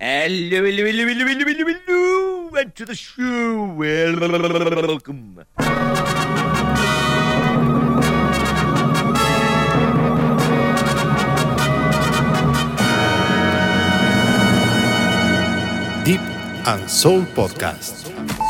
Hello, hello, hello, hello, hello, hello, hello, and to the show. Welcome. Deep and Soul Podcast.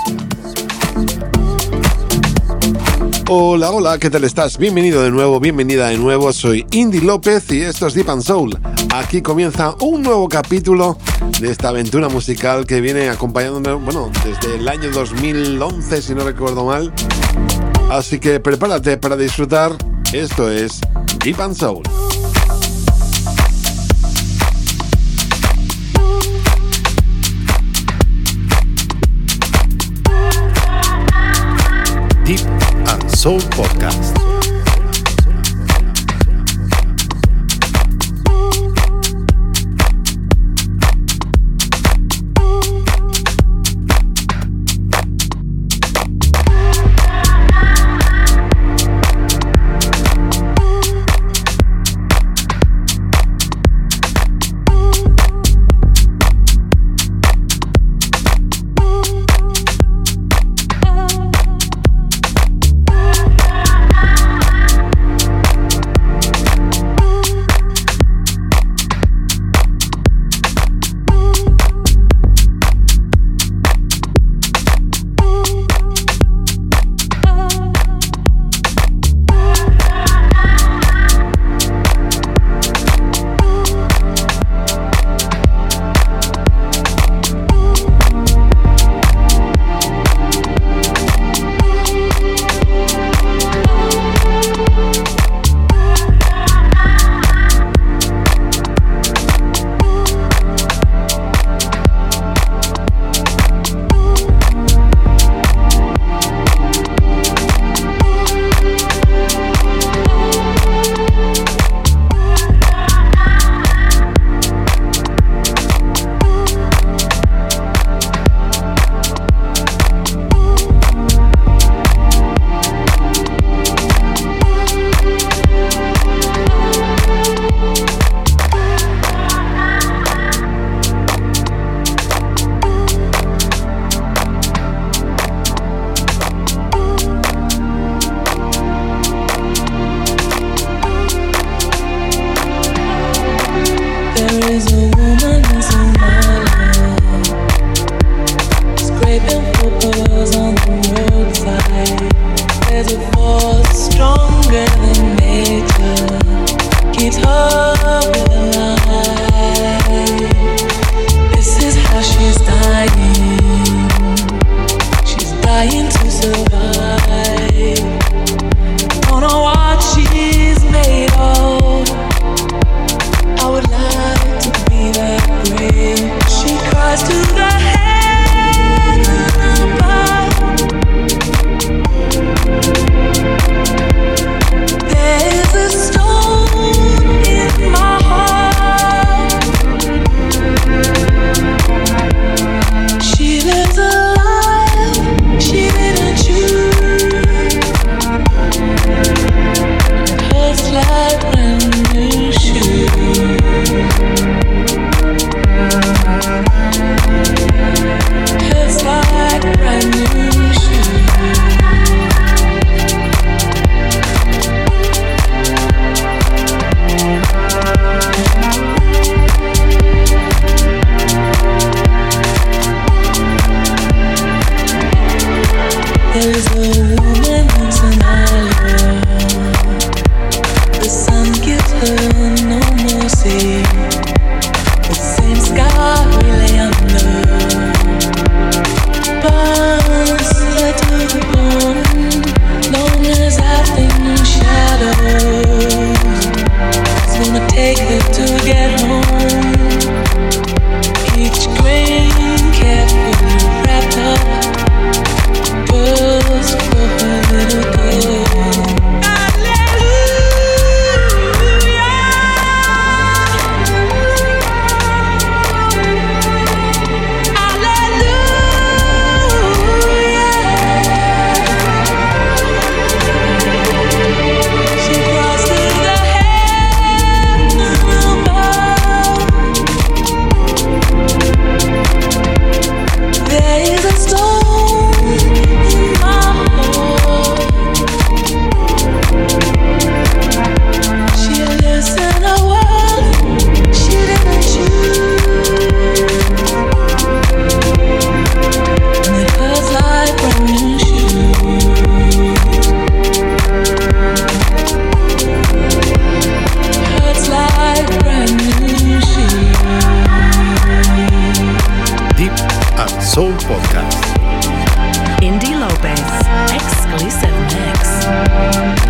Hola, hola, ¿qué tal estás? Bienvenido de nuevo, bienvenida de nuevo. Soy Indy López y esto es Deep and Soul. Aquí comienza un nuevo capítulo de esta aventura musical que viene acompañándome, desde el año 2011, si no recuerdo mal. Así que prepárate para disfrutar. Esto es Deep and Soul. Deep and Soul Podcast. Soul Podcast. Indy Lopez, exclusive mix.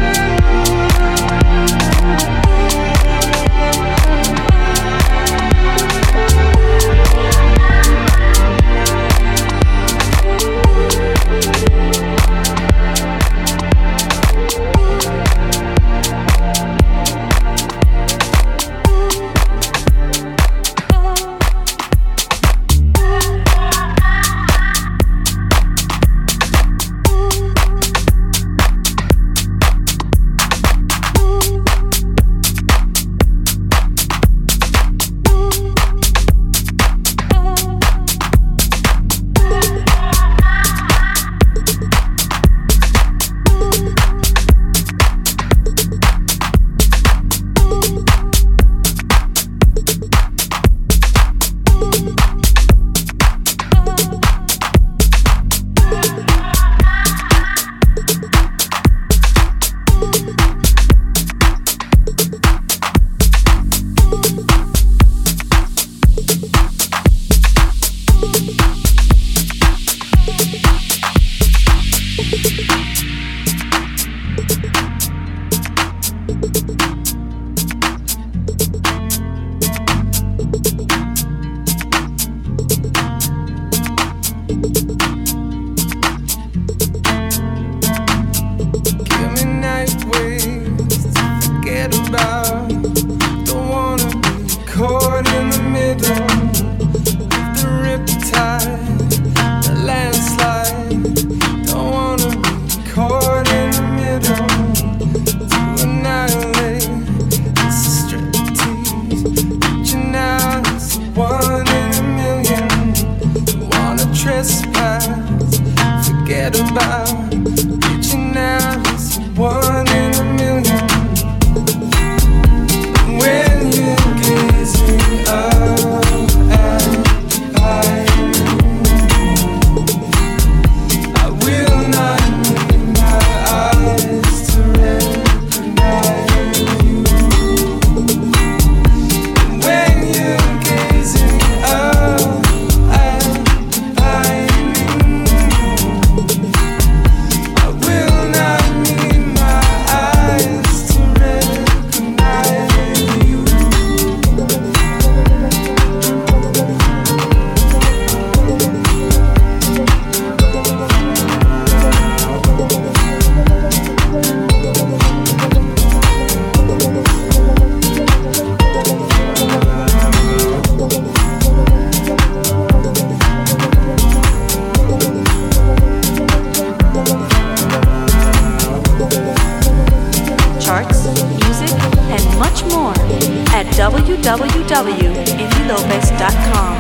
www.indylopez.com.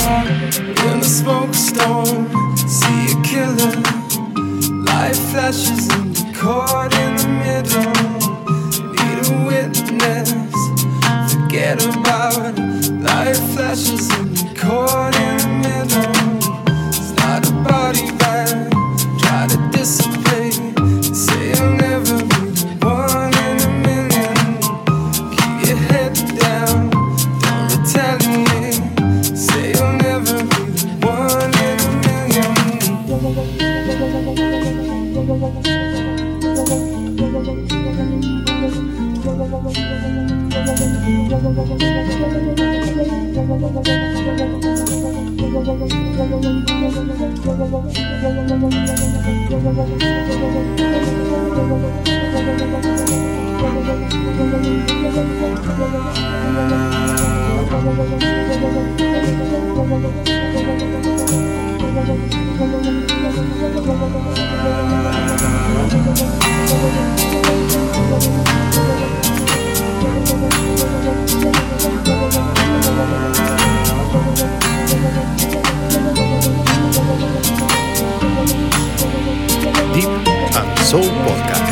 In the smoke storm, see a killer. Light flashes and you're caught in the middle. Need a witness, forget about it. Light flashes and you're caught in the middle. It's not a body bag, try to dissipate. Say you'll never be the one in a million. Keep your head down, don't retaliate. Say you'll never be the one in a million. Deep and Soul Podcast.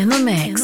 in the mix.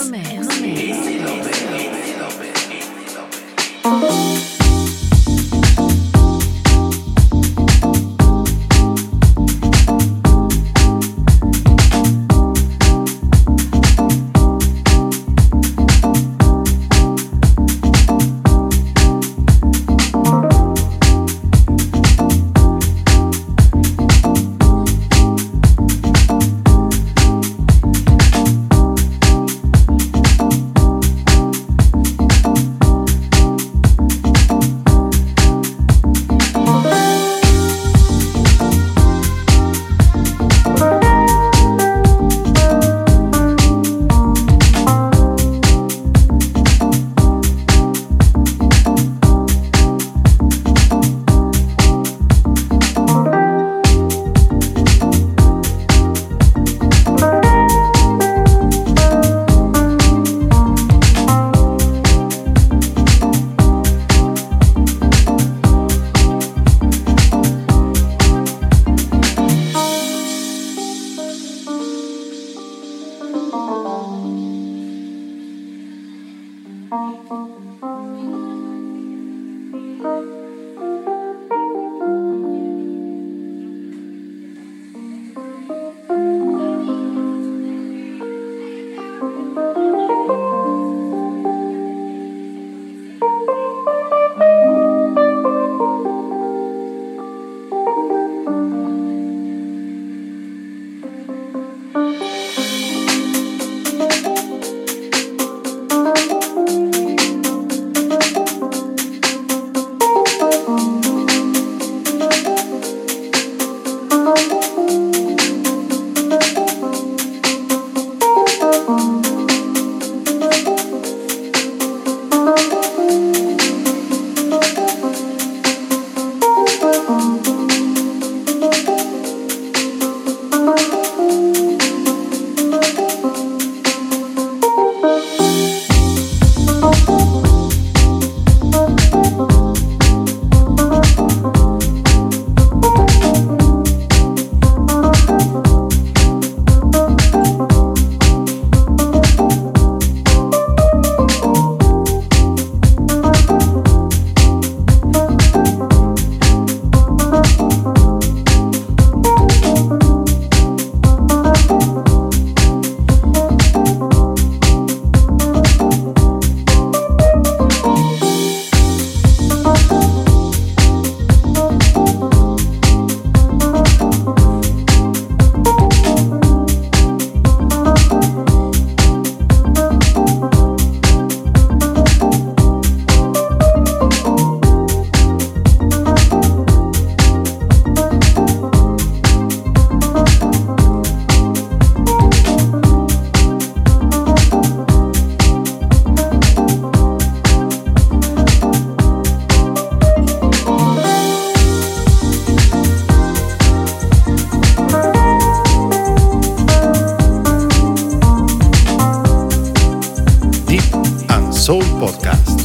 Soul Podcast.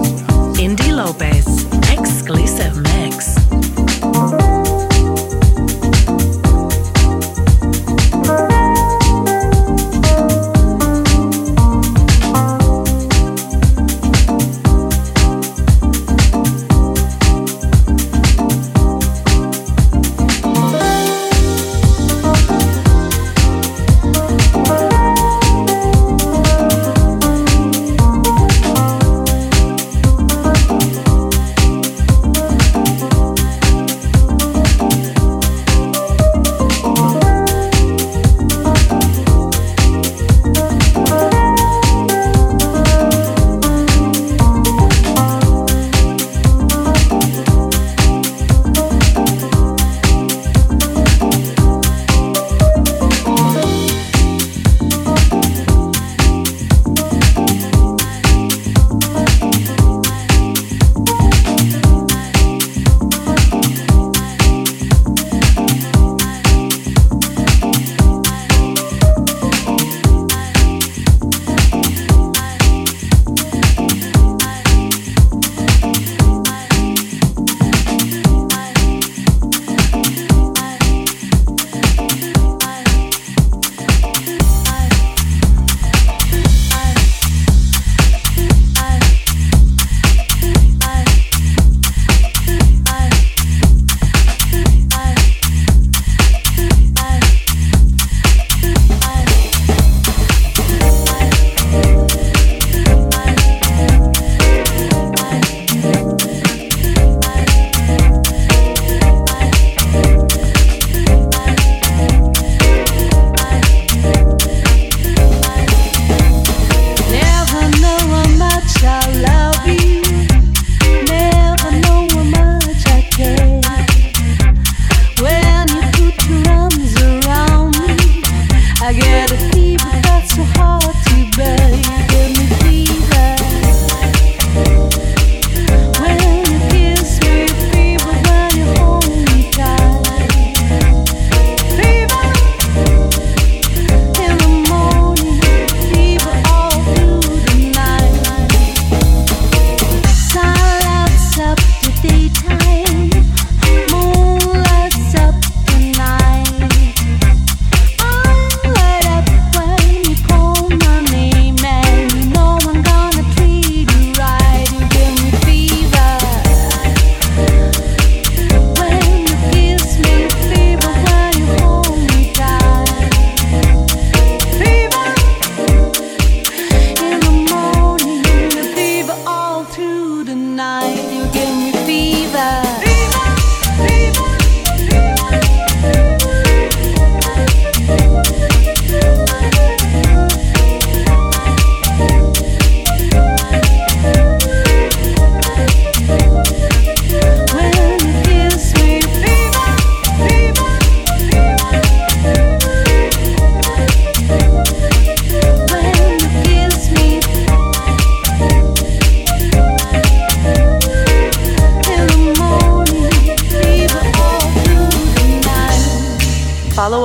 Indie Lopez, exclusive mix.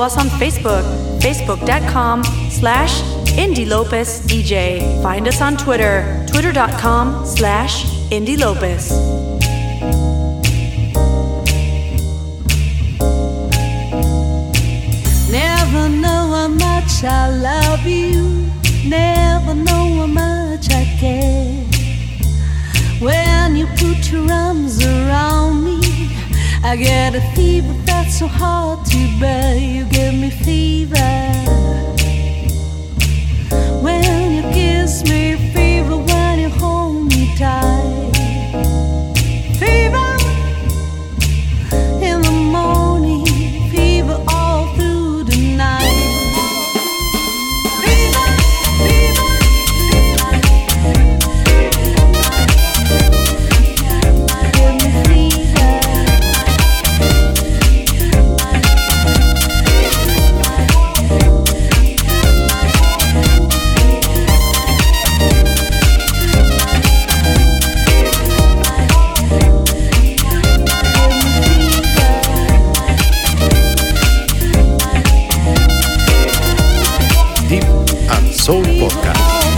us on Facebook, facebook.com/IndyLopezDJ. Find us on Twitter, twitter.com/IndyLopez. Never know how much I love you, never know how much I care. When you put your arms around me, I get a fever that's so hard to bear. You give me fever when you kiss me, fever when you hold me tight. Fever in the morning, fever all through the night. Fever, fever, give me fever. Soul Podcast.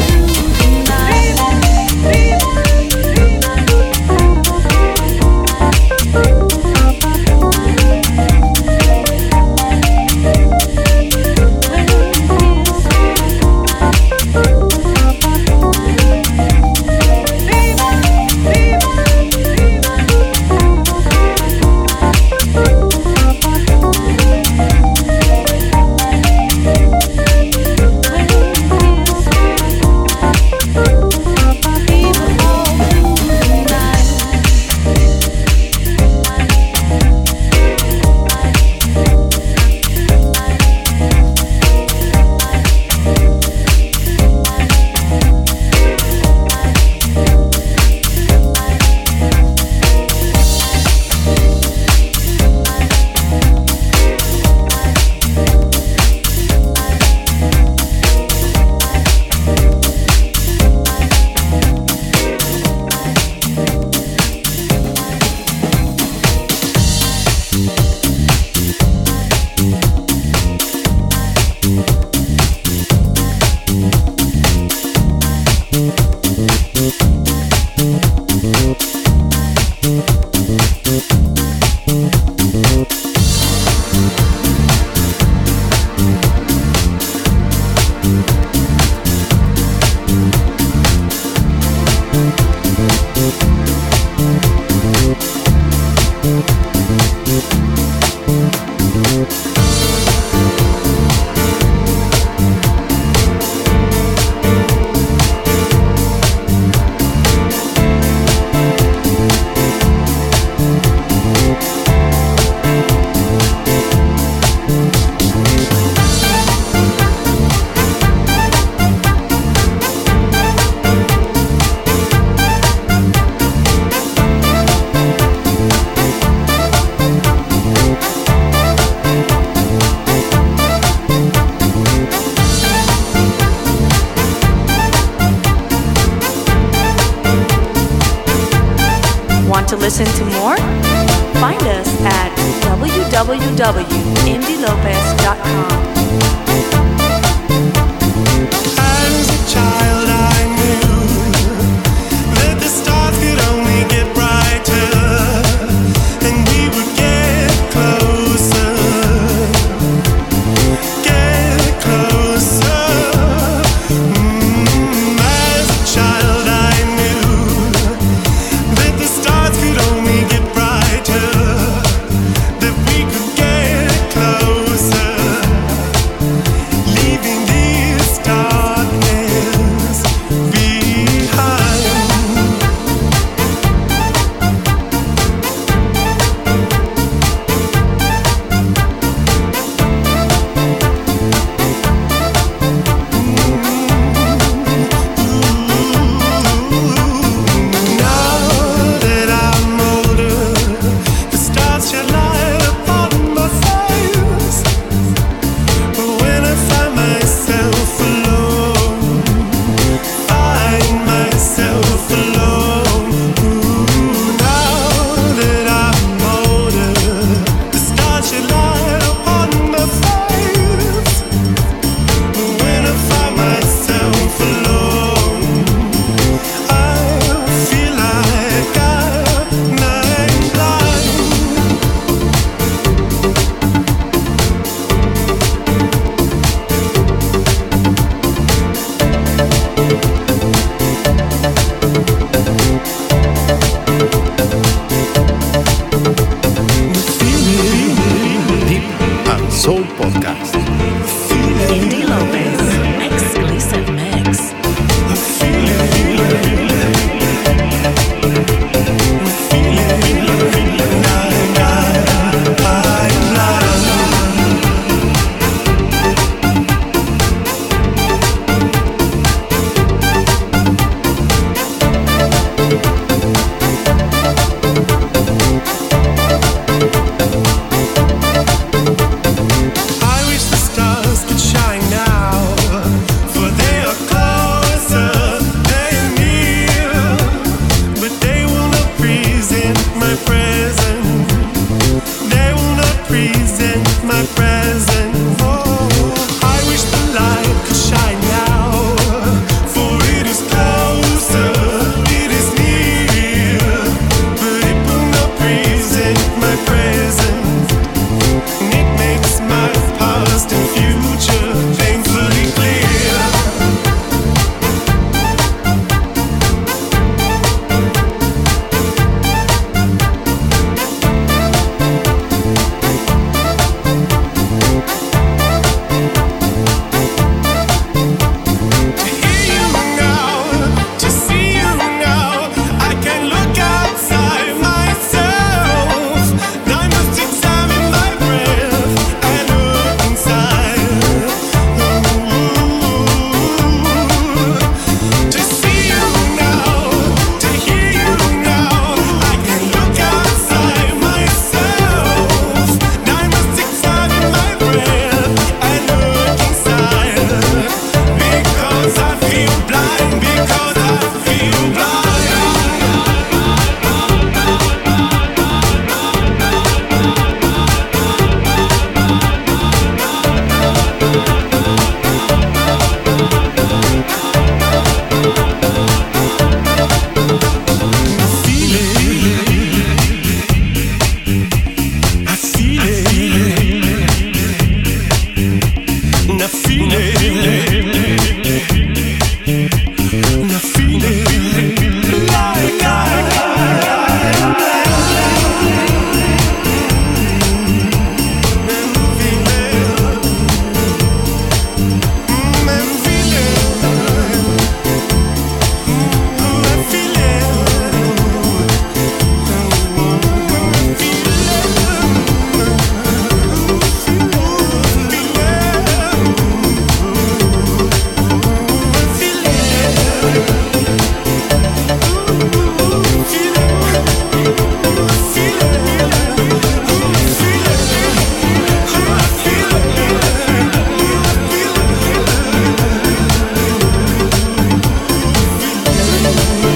Want to listen to more? Find us at www.indylopez.com. As a child, I knew that the stars could only get brighter, and we would get closer, get closer. As a child, I knew that the stars could only get brighter, that we could get closer.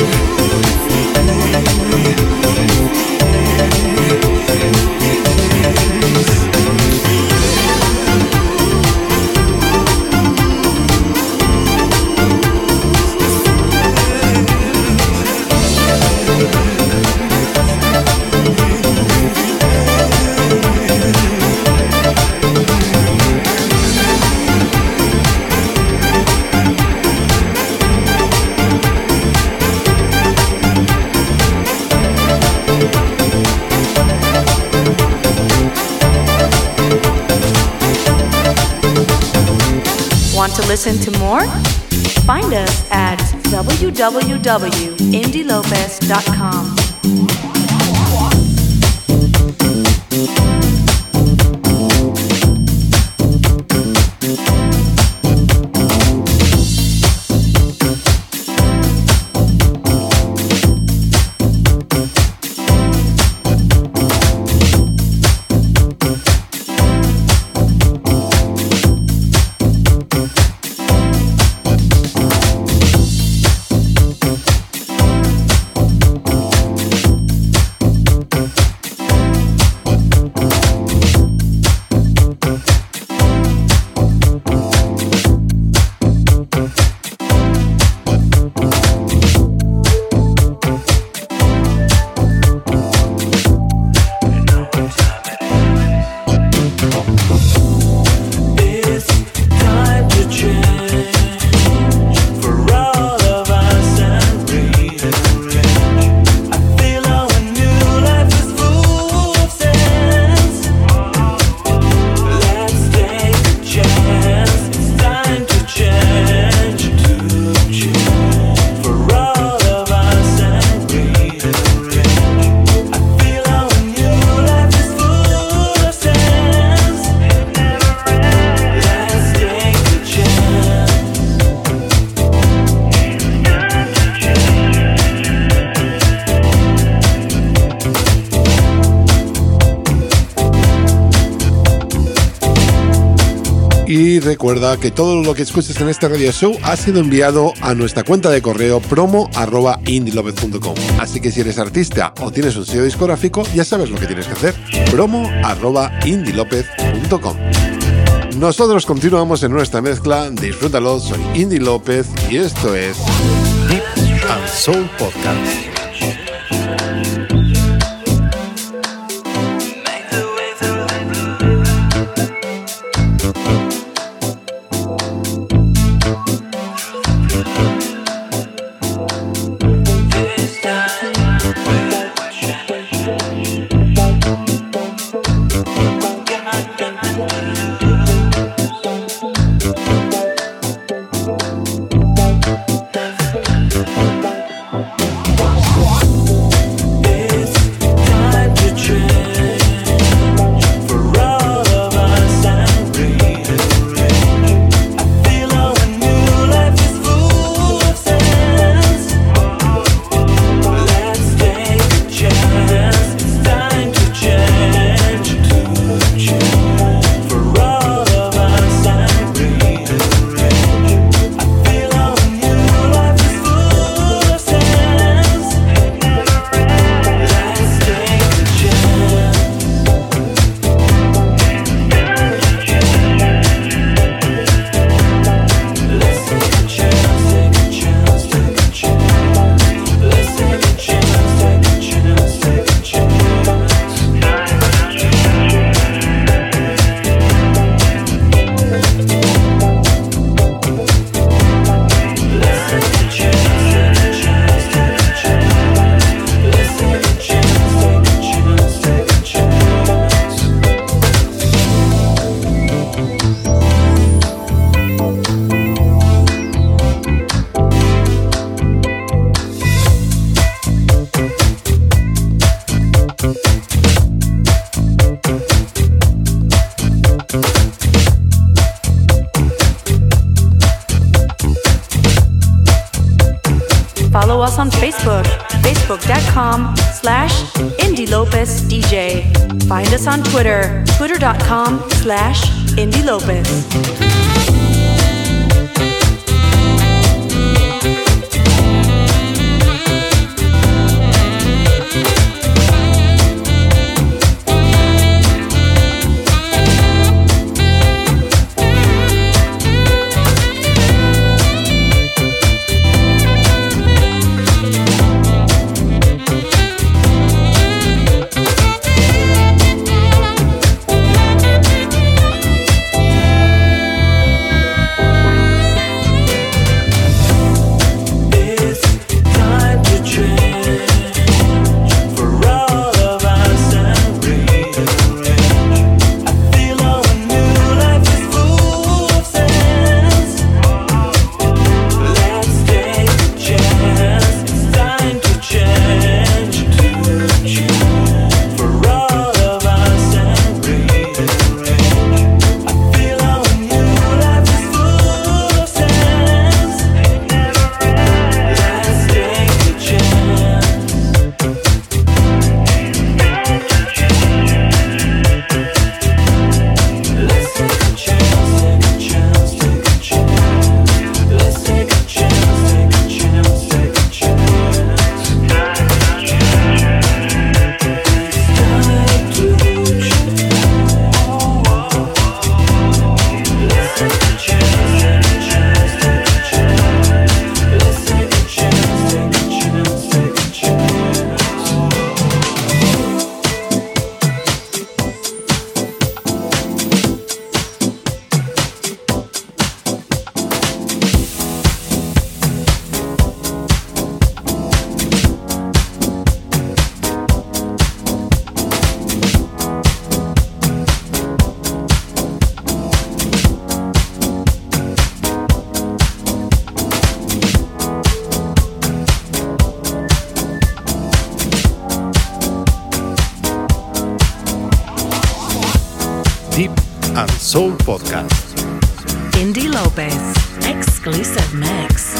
Want to listen to more? Find us at www.indylopez.com. Y recuerda que todo lo que escuches en este radio show ha sido enviado a nuestra cuenta de correo promo@indylopez.com. Así que si eres artista o tienes un sello discográfico, ya sabes lo que tienes que hacer. promo@indylopez.com. Nosotros continuamos en nuestra mezcla. Disfrútalo, soy Indy López y esto es Deep and Soul Podcast. Follow us on Facebook, facebook.com/IndyLopezDJ. Find us on Twitter, twitter.com/IndyLopez. Deep and Soul Podcast. Indy Lopez, exclusive mix.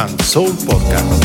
and Soul Podcast.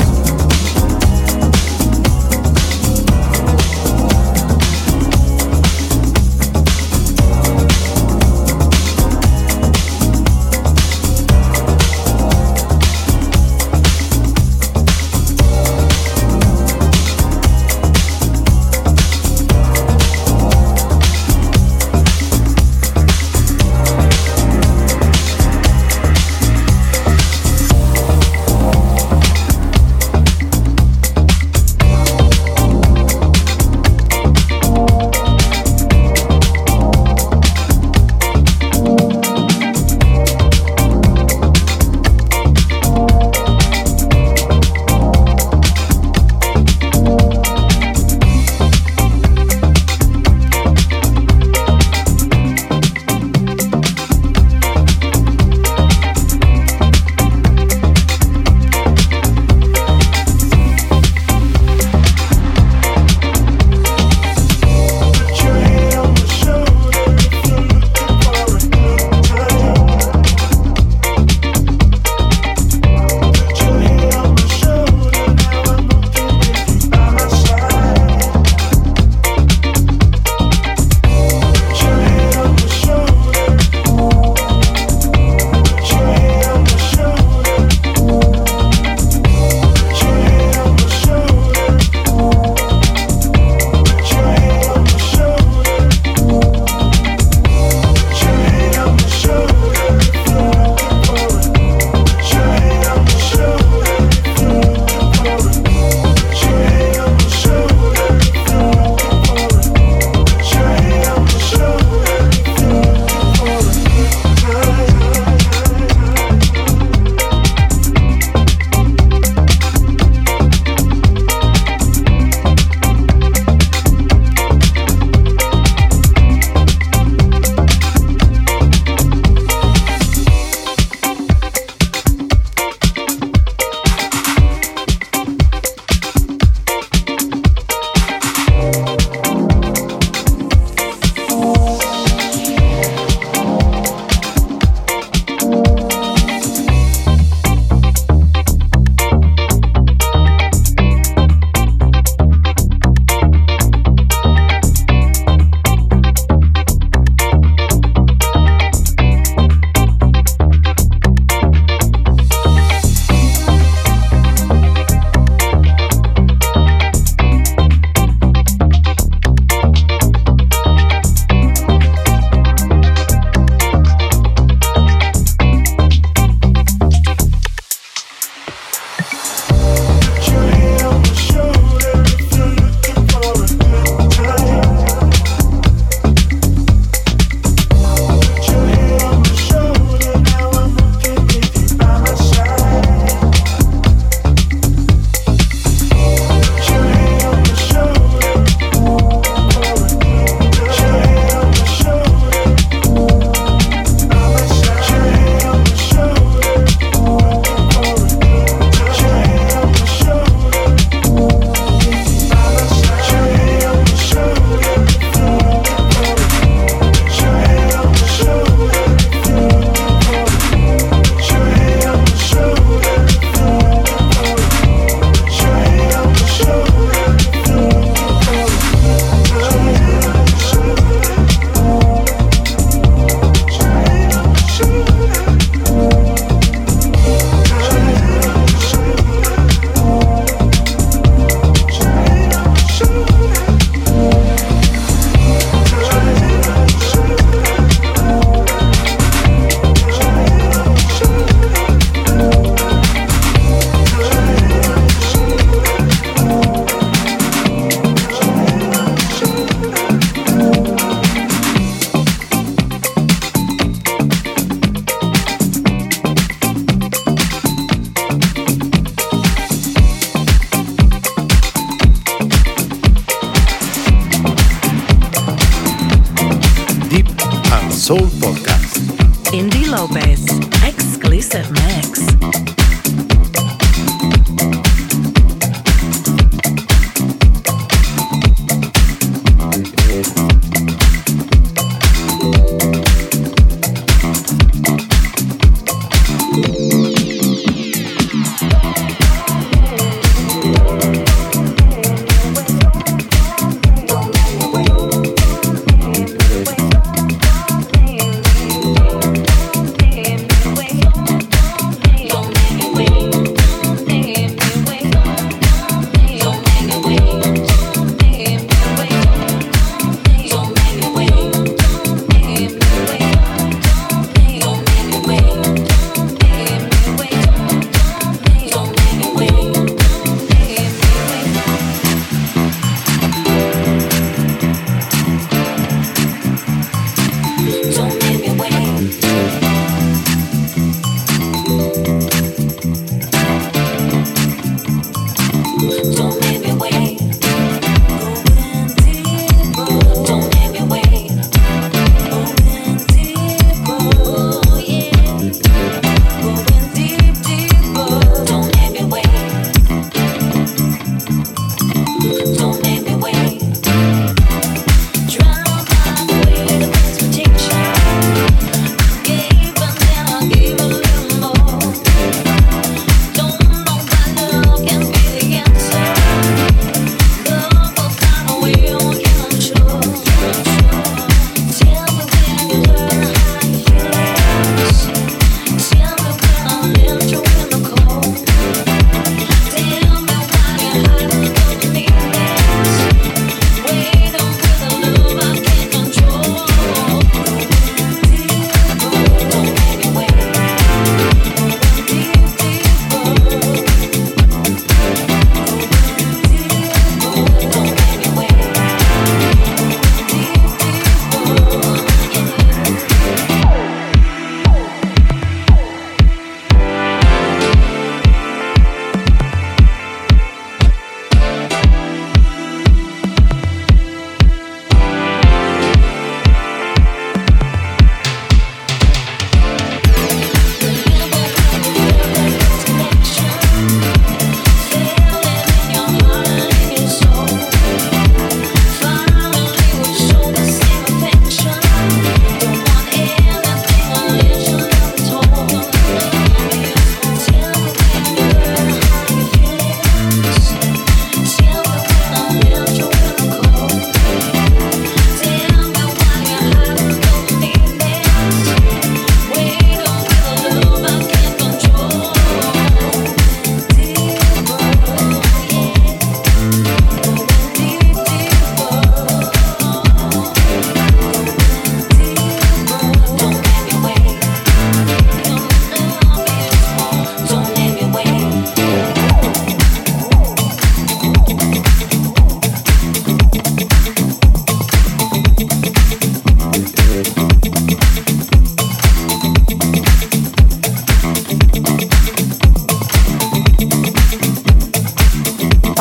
Soul Podcast. Indy Lopez, exclusive mix.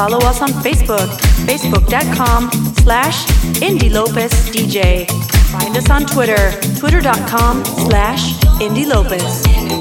follow us on Facebook, facebook.com/IndyLopezDJ. Find us on Twitter, twitter.com/IndyLopez.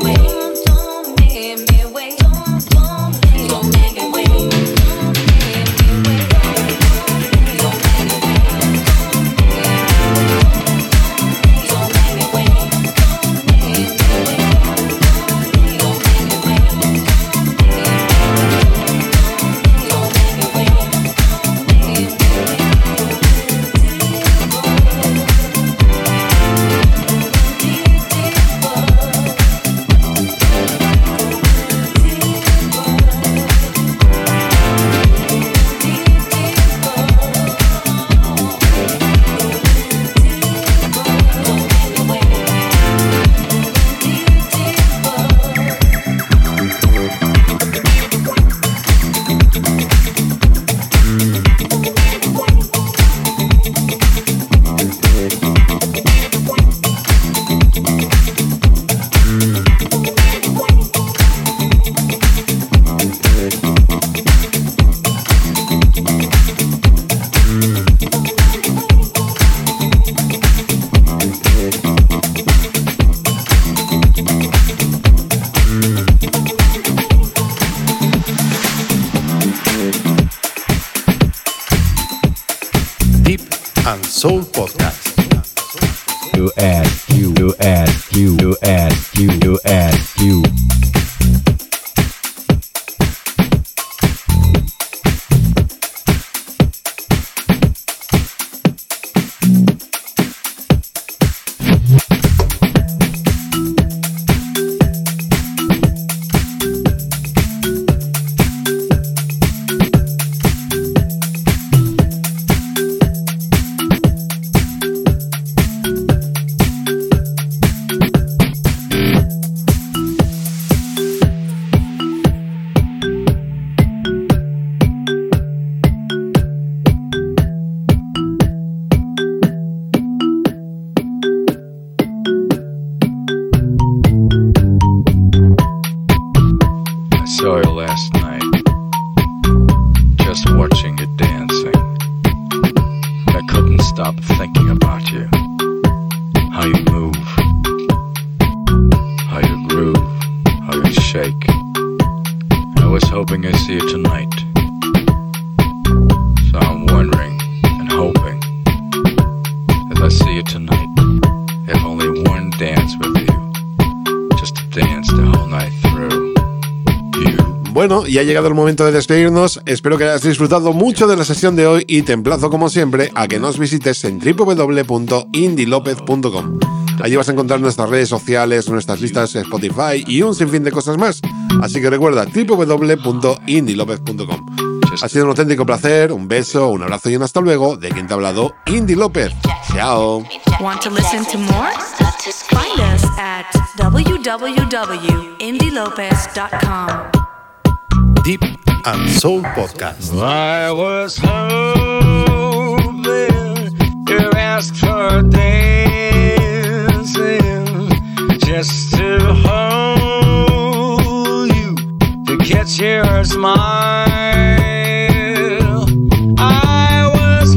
Soul Podcast. You add you, you add you, you add you, you add you. Saw you last night, just watching you dancing. I couldn't stop thinking about you, how you move, how you groove, how you shake. I was hoping I'd see you tonight, so I'm wondering and hoping as I see you tonight, if only one dance with you, just to dance the whole night through. Bueno, y ha llegado el momento de despedirnos. Espero que hayas disfrutado mucho de la sesión de hoy y te emplazo como siempre a que nos visites en www.indylopez.com. Allí vas a encontrar nuestras redes sociales, nuestras listas de Spotify y un sinfín de cosas más. Así que recuerda www.indylopez.com. Ha sido un auténtico placer, un beso, un abrazo y un hasta luego de quien te ha hablado, Indy López. Chao. Want to listen to more? Find us at www.indylopez.com. Deep and Soul Podcast. I was hoping you asked for dancing, just to hold you, to catch your smile. I was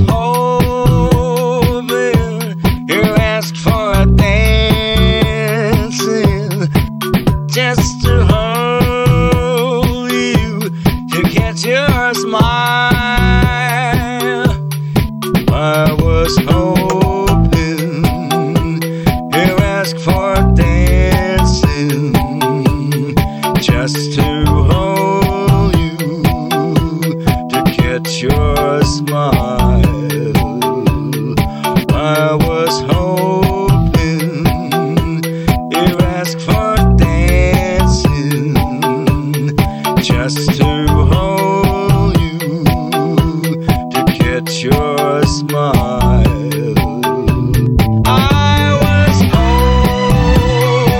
hoping you asked for dancing, just to hold your smile. I was hoping you asked for dancing, just to hold you, to catch your smile. I was hoping you asked for dancing, just to your smile. I was hoping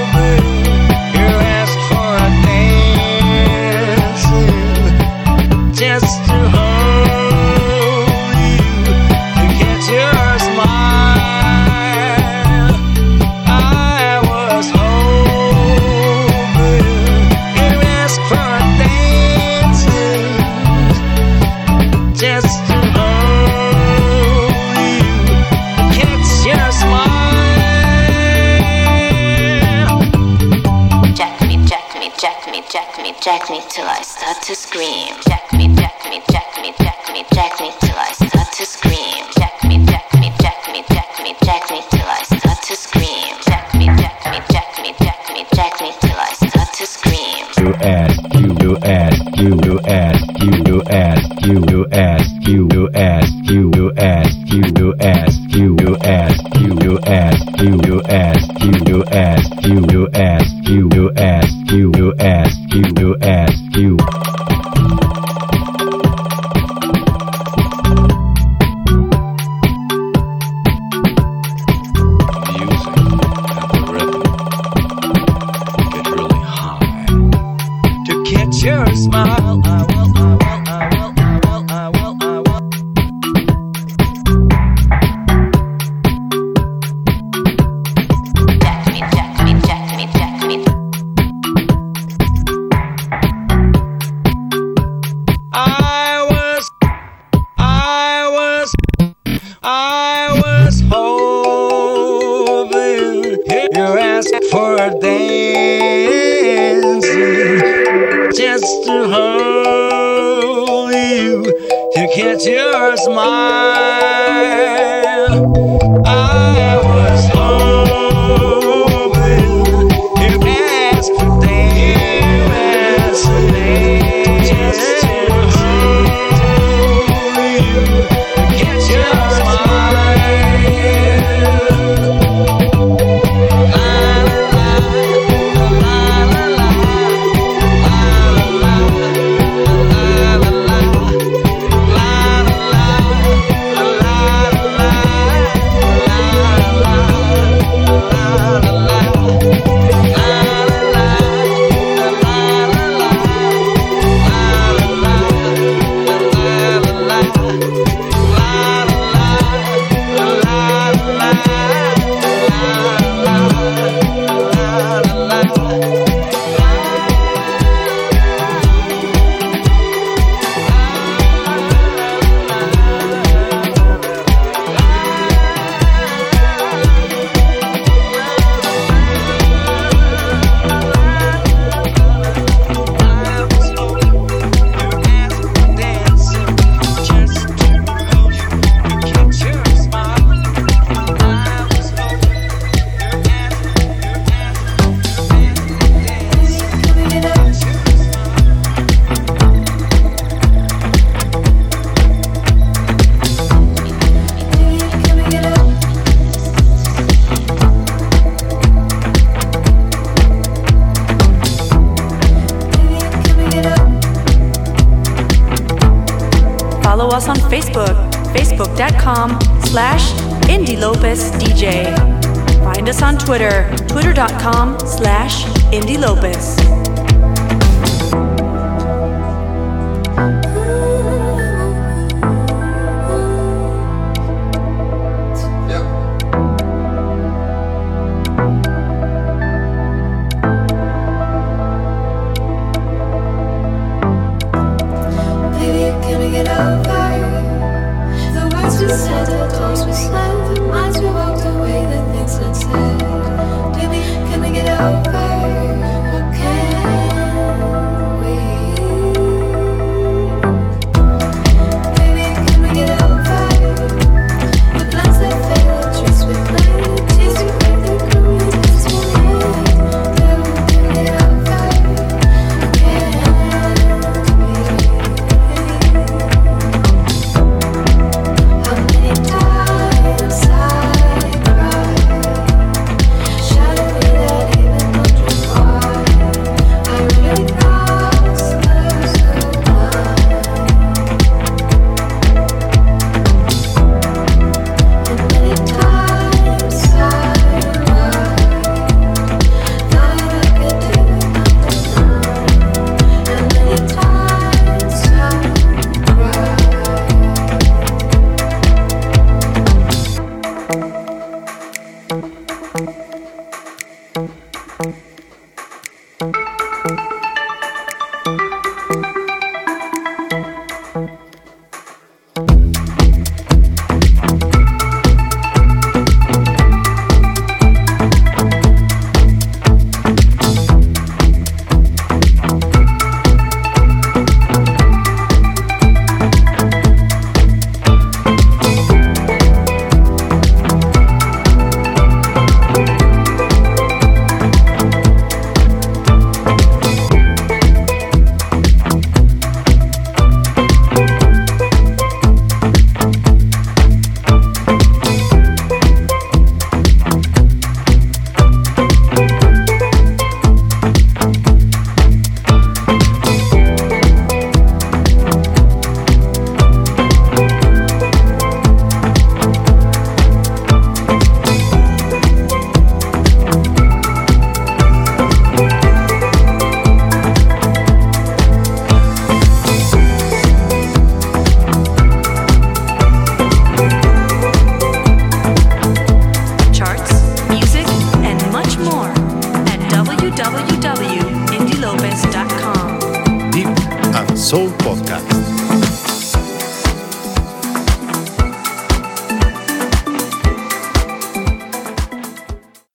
jack me till I start to scream. Jack me, jack me, jack me, jack me, jack me till I start to scream. Jack me, jack me, jack me, jack me, jack me till I start to scream. Jack me, jack me, jack me, jack me, jack me till I start to scream. You ask, you ask, you ask, you ask, you ask, you ask, you ask, you ask, you ask, you ask, you ask, you ask, you ask, you ask, you ask, you ask, you. Your smile, I will. Jack me, jack me, jack me, jack me. I was hoping you asked for a dance. Just to hold you, to catch your smile. I was hoping you'd ask for dance, just to hold you, to catch your Follow us on Facebook, facebook.com/IndyLopezDJ. Find us on Twitter, twitter.com/IndyLopez. Can we get over? Okay. Soul Podcast.